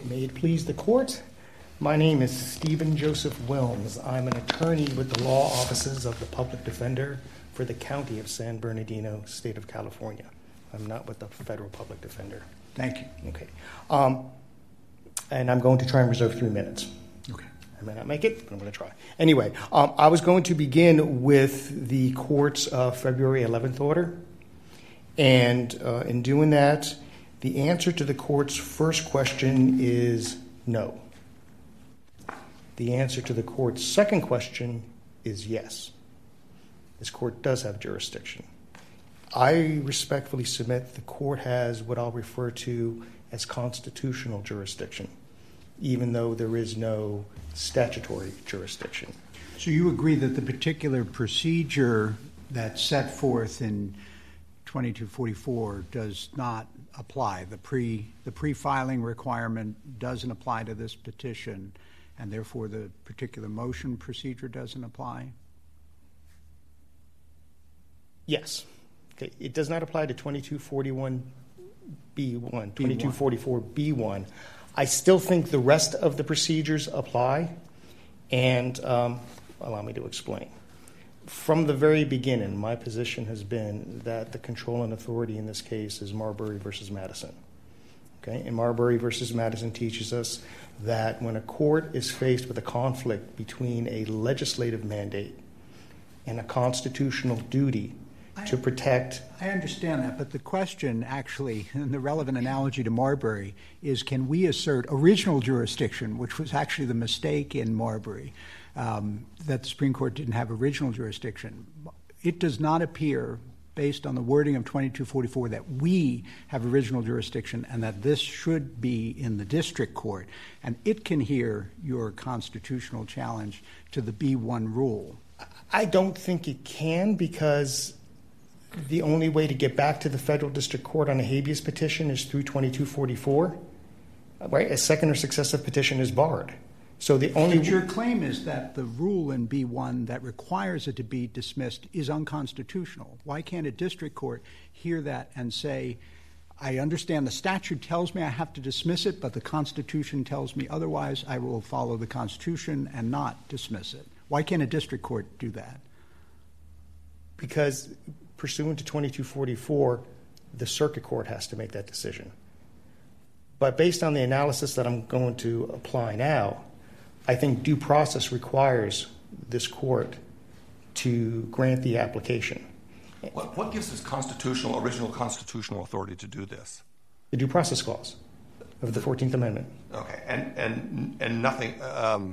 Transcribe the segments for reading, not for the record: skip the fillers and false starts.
May it please the court. My name is Stephen Joseph Wilms. I'm an attorney with the law offices of the Public Defender for the County of San Bernardino, State of California. I'm not with the Federal Public Defender. Thank you. Okay. And I'm going to try and reserve 3 minutes. Okay. I may not make it, but I'm going to try. Anyway, I was going to begin with the court's February 11th order. And in doing that, the answer to the court's first question is no. The answer to the court's second question is yes. This court does have jurisdiction. I respectfully submit the court has what I'll refer to as constitutional jurisdiction, even though there is no statutory jurisdiction. So you agree that the particular procedure that's set forth in 2244 does not apply. The pre-filing requirement doesn't apply to this petition, and therefore the particular motion procedure doesn't apply? Yes. Okay. It does not apply to 2241B1, 2244B1. I still think the rest of the procedures apply, and allow me to explain. From the very beginning, my position has been that the controlling authority in this case is Marbury versus Madison. Okay? And Marbury versus Madison teaches us that when a court is faced with a conflict between a legislative mandate and a constitutional duty to protect... I understand that, but the question actually, and the relevant analogy to Marbury, is can we assert original jurisdiction, which was actually the mistake in Marbury, that the Supreme Court didn't have original jurisdiction. It does not appear, based on the wording of 2244, that we have original jurisdiction and that this should be in the district court, and it can hear your constitutional challenge to the B1 rule. I don't think it can, because the only way to get back to the federal district court on a habeas petition is through 2244. Right? A second or successive petition is barred. So the only... But your claim is that the rule in B1 that requires it to be dismissed is unconstitutional. Why can't a district court hear that and say, I understand the statute tells me I have to dismiss it, but the Constitution tells me otherwise, I will follow the Constitution and not dismiss it? Why can't a district court do that? Because pursuant to 2244, the circuit court has to make that decision. But based on the analysis that I'm going to apply now, I think due process requires this court to grant the application. What gives us original constitutional authority to do this? The due process clause of the 14th Amendment. Okay, and nothing. All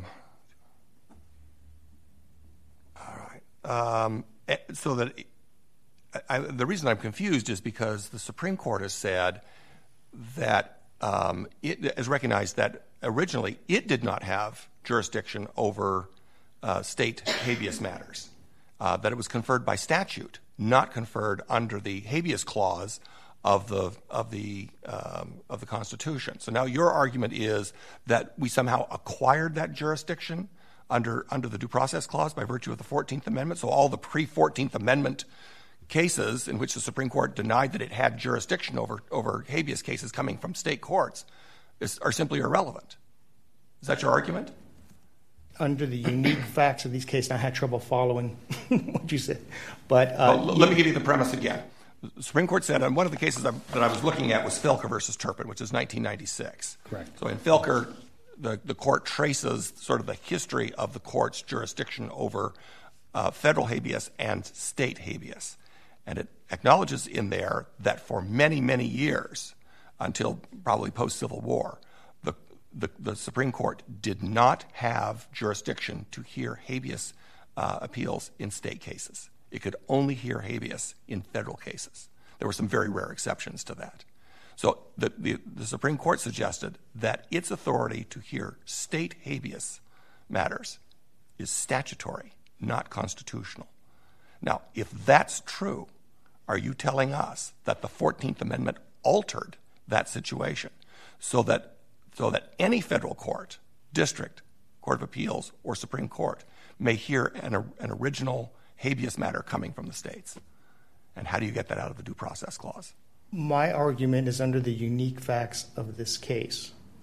right. So that the reason I'm confused is because the Supreme Court has said that it has recognized that originally it did not have jurisdiction over state habeas matters, that it was conferred by statute, not conferred under the habeas clause of the Constitution. So now your argument is that we somehow acquired that jurisdiction under the due process clause by virtue of the 14th Amendment. So all the pre-14th Amendment cases in which the Supreme Court denied that it had jurisdiction over habeas cases coming from state courts are simply irrelevant. Is that your argument? Under the unique facts of these cases, I had trouble following what you said. But let me give you the premise again. The Supreme Court said, and one of the cases that I was looking at was Filker versus Turpin, which is 1996. Correct. So in Filker, the court traces sort of the history of the court's jurisdiction over federal habeas and state habeas. And it acknowledges in there that for many, many years, until probably post-Civil War, the Supreme Court did not have jurisdiction to hear habeas appeals in state cases. It could only hear habeas in federal cases. There were some very rare exceptions to that. So the Supreme Court suggested that its authority to hear state habeas matters is statutory, not constitutional. Now, if that's true, are you telling us that the 14th Amendment altered that situation so that any federal court, district, court of appeals, or Supreme Court may hear an original habeas matter coming from the states? And how do you get that out of the due process clause? My argument is under the unique facts of this case.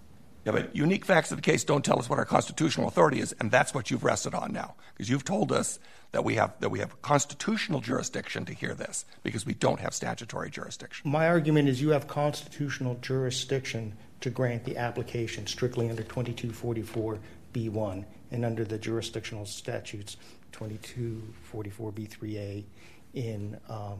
Yeah, but unique facts of the case don't tell us what our constitutional authority is, and that's what you've rested on now, because you've told us that we have constitutional jurisdiction to hear this because we don't have statutory jurisdiction. My argument is you have constitutional jurisdiction to grant the application strictly under 2244B1 and under the jurisdictional statutes 2244B3A in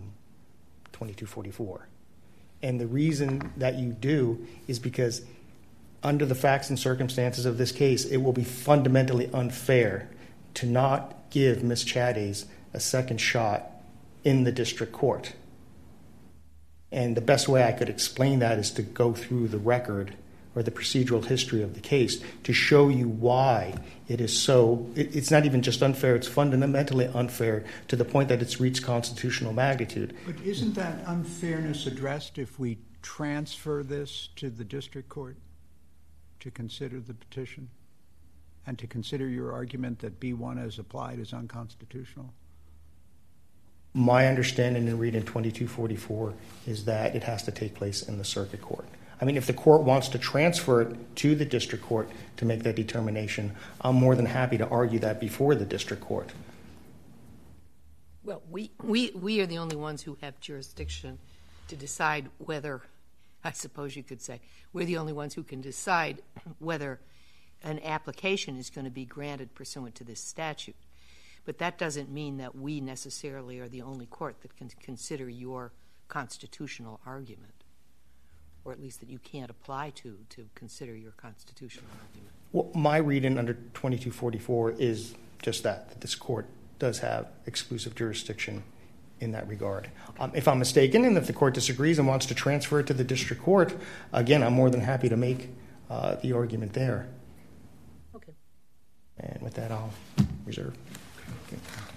2244. And the reason that you do is because under the facts and circumstances of this case, it will be fundamentally unfair to not give Ms. Chades a second shot in the district court. And the best way I could explain that is to go through the record or the procedural history of the case to show you why it is so. It's not even just unfair, it's fundamentally unfair to the point that it's reached constitutional magnitude. But isn't that unfairness addressed if we transfer this to the district court to consider the petition and to consider your argument that B1 as applied is unconstitutional? My understanding in reading 2244 is that it has to take place in the circuit court. I mean, if the court wants to transfer it to the district court to make that determination, I'm more than happy to argue that before the district court. Well, we are the only ones who have jurisdiction to decide whether, I suppose you could say, we're the only ones who can decide whether an application is going to be granted pursuant to this statute. But that doesn't mean that we necessarily are the only court that can consider your constitutional argument, or at least that you can't apply to consider your constitutional argument. Well, my reading under 2244 is just that this court does have exclusive jurisdiction in that regard. If I'm mistaken and if the court disagrees and wants to transfer it to the district court, again, I'm more than happy to make the argument there. Okay. And with that, I'll reserve. Okay.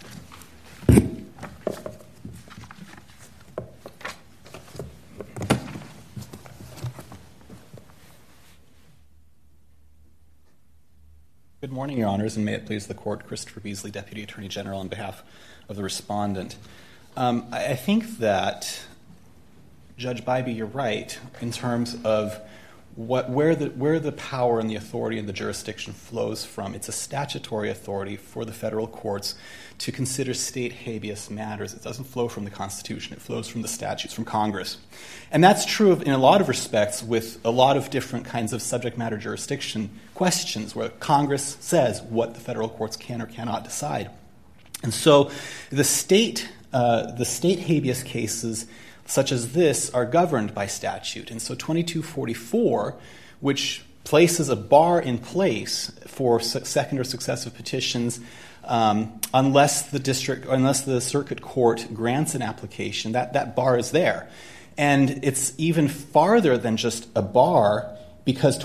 Good morning, Your Honors, and may it please the Court. Christopher Beasley, Deputy Attorney General, on behalf of the respondent. I think that, Judge Bybee, you're right in terms of where the power and the authority and the jurisdiction flows from. It's a statutory authority for the federal courts to consider state habeas matters. It doesn't flow from the Constitution. It flows from the statutes, from Congress. And that's true in a lot of respects with a lot of different kinds of subject matter jurisdiction questions where Congress says what the federal courts can or cannot decide. And so the state habeas cases such as this are governed by statute. And so 2244, which places a bar in place for second or successive petitions unless the circuit court grants an application, that bar is there. And it's even farther than just a bar because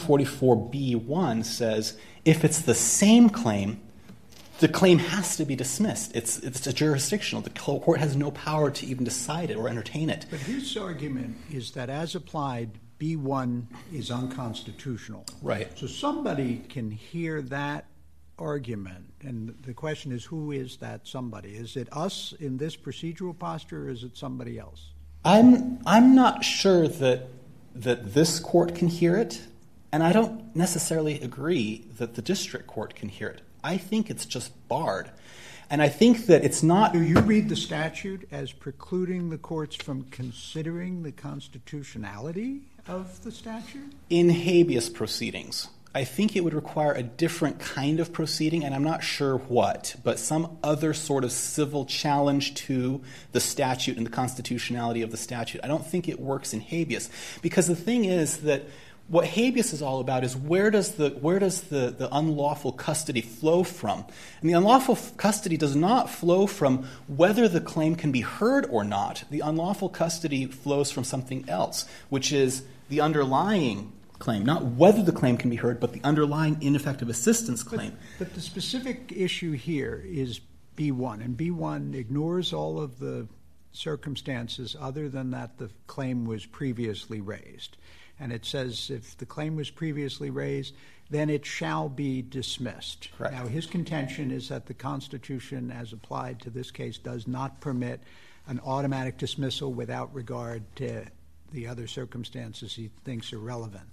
2244B1 says if it's the same claim, the claim has to be dismissed. It's a jurisdictional. The court has no power to even decide it or entertain it. But his argument is that as applied, B1 is unconstitutional. Right. So somebody can hear that argument, and the question is, who is that somebody? Is it us in this procedural posture, or is it somebody else? I'm not sure that this court can hear it, and I don't necessarily agree that the district court can hear it. I think it's just barred. And I think that it's not... Do you read the statute as precluding the courts from considering the constitutionality of the statute? In habeas proceedings, I think it would require a different kind of proceeding, and I'm not sure what, but some other sort of civil challenge to the statute and the constitutionality of the statute. I don't think it works in habeas, because the thing is that what habeas is all about is where does the unlawful custody flow from? And the unlawful custody does not flow from whether the claim can be heard or not. The unlawful custody flows from something else, which is the underlying claim, not whether the claim can be heard, but the underlying ineffective assistance claim. But the specific issue here is B1, and B1 ignores all of the circumstances other than that the claim was previously raised. And it says if the claim was previously raised, then it shall be dismissed. Correct. Now, his contention is that the Constitution, as applied to this case, does not permit an automatic dismissal without regard to the other circumstances he thinks are relevant.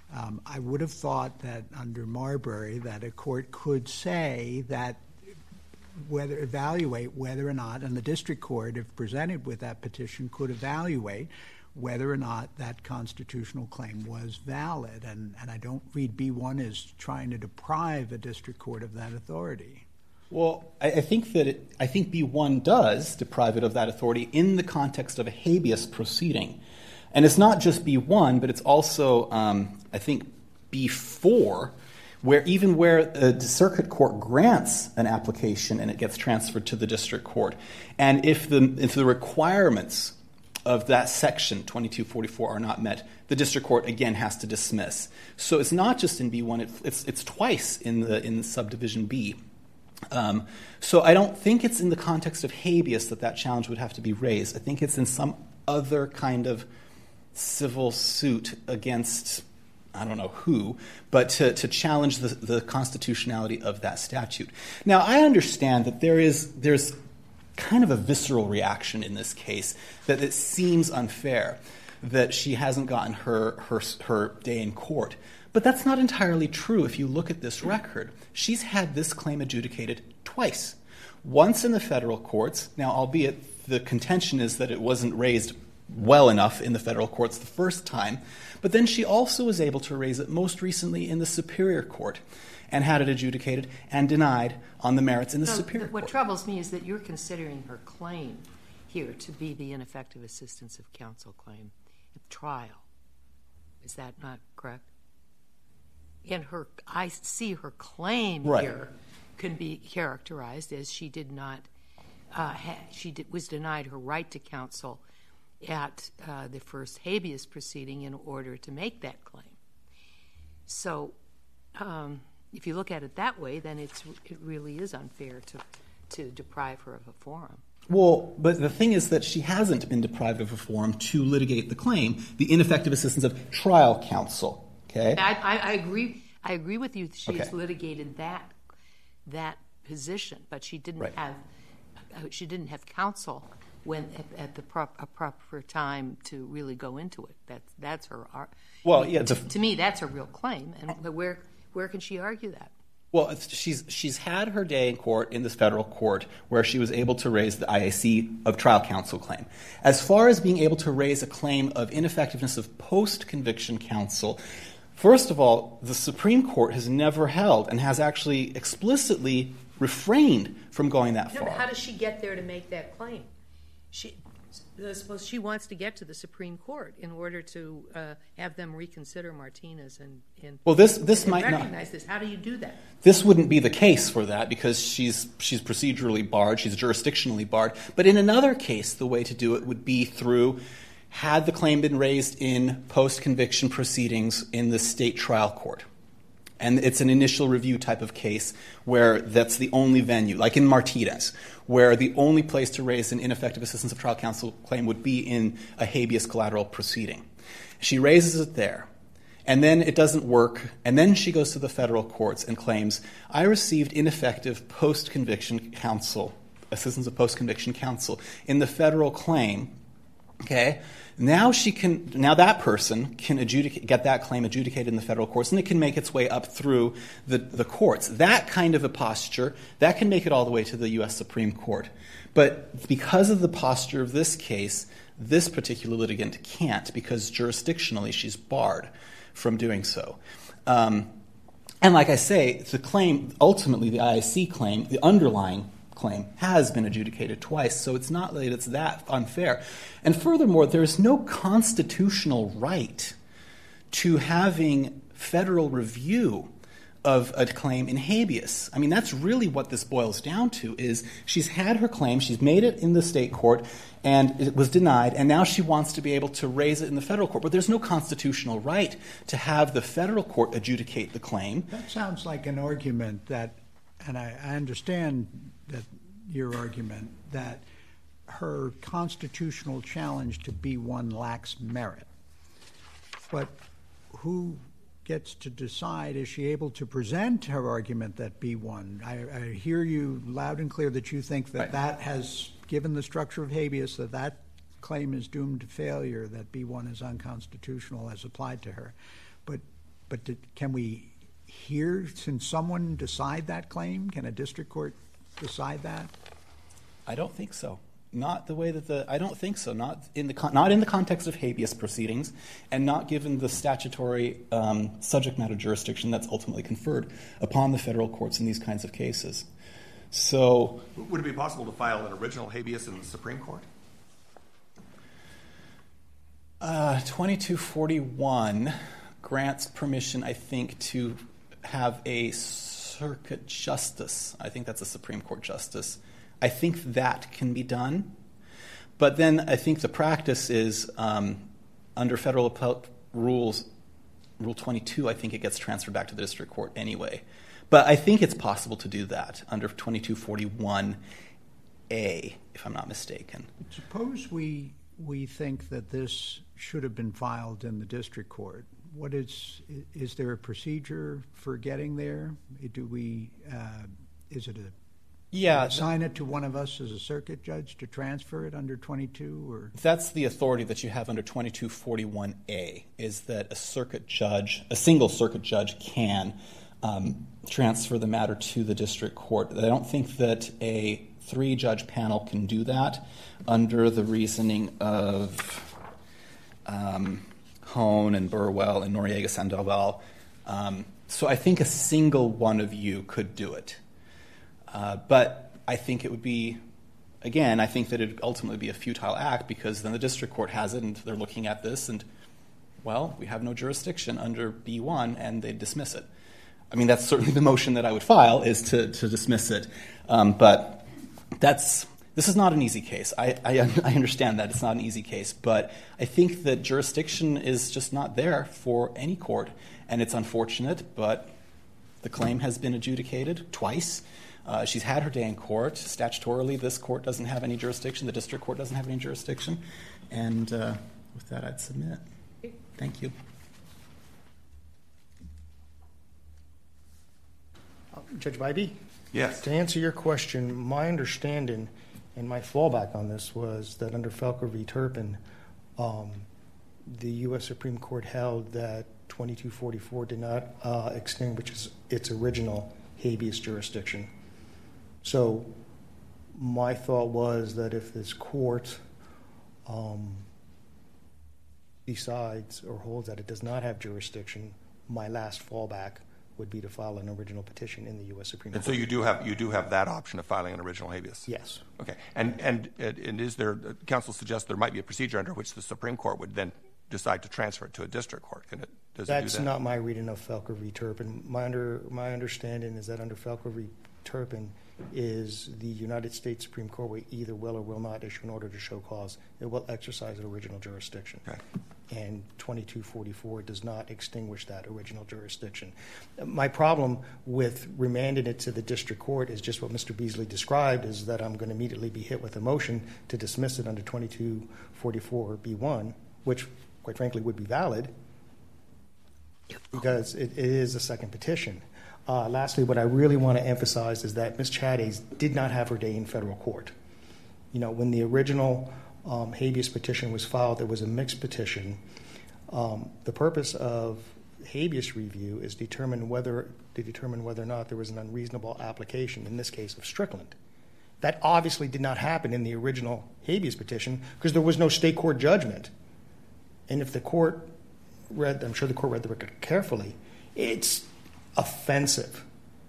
I would have thought that under Marbury that a court could say that evaluate whether or not, and the district court, if presented with that petition, could evaluate whether or not that constitutional claim was valid. And I don't read B1 as trying to deprive a district court of that authority. Well, I think B1 does deprive it of that authority in the context of a habeas proceeding. And it's not just B1, but it's also, I think, B4, where the circuit court grants an application and it gets transferred to the district court. And if the requirements of that section, 2244, are not met, the district court, again, has to dismiss. So it's not just in B1, it's twice in subdivision B. So I don't think it's in the context of habeas that challenge would have to be raised. I think it's in some other kind of civil suit against, I don't know who, but to challenge the constitutionality of that statute. Now, I understand that there's kind of a visceral reaction in this case, that it seems unfair that she hasn't gotten her day in court. But that's not entirely true if you look at this record. She's had this claim adjudicated twice. Once in the federal courts, now albeit the contention is that it wasn't raised well enough in the federal courts the first time, but then she also was able to raise it most recently in the Superior Court and had it adjudicated and denied on the merits in the Superior Court. What troubles me is that you're considering her claim here to be the ineffective assistance of counsel claim at trial. Is that not correct? I see her claim here can be characterized as she did not, was denied her right to counsel at the first habeas proceeding in order to make that claim. So if you look at it that way, then it really is unfair to deprive her of a forum. Well, but the thing is that she hasn't been deprived of a forum to litigate the claim, the ineffective assistance of trial counsel. Okay. I agree with you. She's litigated that position, but she didn't have counsel when at the proper time to really go into it. That's her. Well, yeah. To me, that's a real claim. And where can she argue that? Well, she's had her day in court in this federal court where she was able to raise the IAC of trial counsel claim. As far as being able to raise a claim of ineffectiveness of post-conviction counsel, first of all, the Supreme Court has never held and has actually explicitly refrained from going that far. No, how does she get there to make that claim? Suppose she wants to get to the Supreme Court in order to have them reconsider Martinez and well, this might recognize not. This. How do you do that? This wouldn't be the case for that because she's procedurally barred, she's jurisdictionally barred. But in another case, the way to do it would be through, had the claim been raised in post-conviction proceedings in the state trial court. And it's an initial review type of case where that's the only venue, like in Martinez, where the only place to raise an ineffective assistance of trial counsel claim would be in a habeas collateral proceeding. She raises it there, and then it doesn't work, and then she goes to the federal courts and claims, I received ineffective post-conviction counsel, assistance of post-conviction counsel, in the federal claim. Okay? Now that person can get that claim adjudicated in the federal courts, and it can make its way up through the courts. That kind of a posture, that can make it all the way to the U.S. Supreme Court. But because of the posture of this case, this particular litigant can't, because jurisdictionally she's barred from doing so. And like I say, the claim, ultimately the IAC claim, the underlying claim, has been adjudicated twice, so it's not that it's that unfair. And furthermore, there's no constitutional right to having federal review of a claim in habeas. I mean, that's really what this boils down to, is she's had her claim, she's made it in the state court, and it was denied, and now she wants to be able to raise it in the federal court. But there's no constitutional right to have the federal court adjudicate the claim. That sounds like an argument that, and I understand that your argument, that her constitutional challenge to B1 lacks merit. But who gets to decide, is she able to present her argument that B1, I hear you loud and clear that you think that that has, given the structure of habeas, that claim is doomed to failure, that B1 is unconstitutional as applied to her. But But can we can someone decide that claim? Can a district court decide that? I don't think so. Not the way that I don't think so. Not in the context of habeas proceedings, and not given the statutory subject matter jurisdiction that's ultimately conferred upon the federal courts in these kinds of cases. So, would it be possible to file an original habeas in the Supreme Court? 2241 grants permission, I think, to have a circuit justice. I think that's a Supreme Court justice. I think that can be done. But then I think the practice is under federal appellate rules, Rule 22, I think it gets transferred back to the district court anyway. But I think it's possible to do that under 2241A, if I'm not mistaken. Suppose we think that this should have been filed in the district court. Is there a procedure for getting there? Is it assign it to one of us as a circuit judge to transfer it under 22? Or that's the authority that you have under 2241A, is that a single circuit judge can transfer the matter to the district court. I don't think that a 3-judge panel can do that under the reasoning of Hone and Burwell and Noriega Sandoval. So I think a single one of you could do it. But I think it would be, again, I think that it would ultimately be a futile act, because then the district court has it and they're looking at this and, well, we have no jurisdiction under B1, and they dismiss it. I mean, that's certainly the motion that I would file, is to dismiss it. But this is not an easy case. I understand that it's not an easy case, but I think that jurisdiction is just not there for any court, and it's unfortunate, but the claim has been adjudicated twice. She's had her day in court. Statutorily, this court doesn't have any jurisdiction. The district court doesn't have any jurisdiction. And with that, I'd submit. Thank you. Judge Bybee? Yes. To answer your question, my understanding and my fallback on this was that under Felker v. Turpin, the U.S. Supreme Court held that 2244 did not extinguish its original habeas jurisdiction. So my thought was that if this court decides or holds that it does not have jurisdiction, my last fallback would be to file an original petition in the U.S. Supreme Court. And so you do have that option of filing an original habeas? Yes. Okay. And is there, counsel suggests there might be a procedure under which the Supreme Court would then decide to transfer it to a district court. Does it do that? That's not my reading of Felker v. Turpin. My understanding is that under Felker v. Turpin is the United States Supreme Court will either will or will not issue an order to show cause. It will exercise an original jurisdiction. Okay. And 2244 does not extinguish that original jurisdiction. My problem with remanding it to the district court is just what Mr. Beasley described, is that I'm going to immediately be hit with a motion to dismiss it under 2244B1, which, quite frankly, would be valid because it is a second petition. Lastly, what I really want to emphasize is that Ms. Chades did not have her day in federal court. You know, when the original habeas petition was filed, it was a mixed petition. The purpose of habeas review is to determine whether or not there was an unreasonable application, in this case of Strickland. That obviously did not happen in the original habeas petition because there was no state court judgment. And if the court I'm sure the court read the record carefully, it's offensive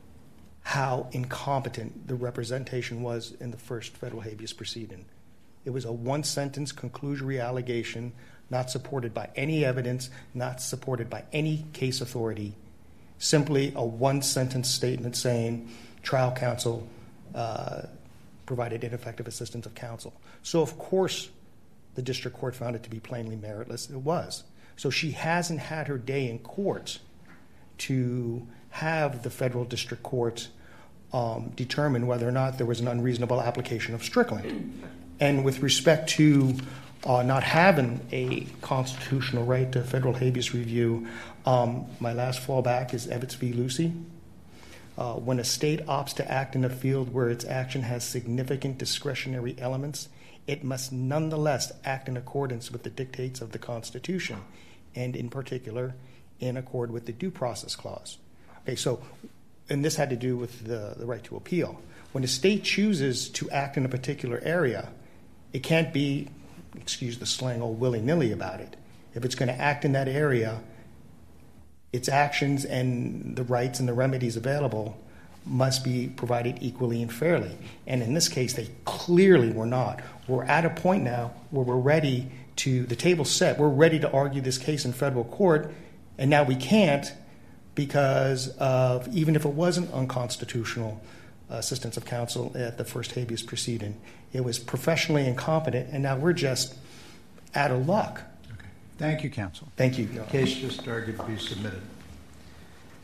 how incompetent the representation was in the first federal habeas proceeding. It was a one-sentence conclusory allegation, not supported by any evidence, not supported by any case authority, simply a one-sentence statement saying trial counsel provided ineffective assistance of counsel. So, of course, the district court found it to be plainly meritless. It was. So she hasn't had her day in court to have the federal district court determine whether or not there was an unreasonable application of Strickland. And with respect to not having a constitutional right to federal habeas review, my last fallback is Evetts v. Lucy. When a state opts to act in a field where its action has significant discretionary elements, it must nonetheless act in accordance with the dictates of the Constitution, and in particular, in accord with the due process clause. Okay, so, and this had to do with the right to appeal. When a state chooses to act in a particular area, it can't be, excuse the slang, all willy-nilly about it. If it's going to act in that area, its actions and the rights and the remedies available must be provided equally and fairly. And in this case, they clearly were not. We're at a point now where we're ready to, the table's set, we're ready to argue this case in federal court, and now we can't because of, even if it wasn't unconstitutional assistance of counsel at the first habeas proceeding, it was professionally incompetent, and now we're just out of luck. Okay. Thank you, counsel. Thank you. The case just argued to be submitted.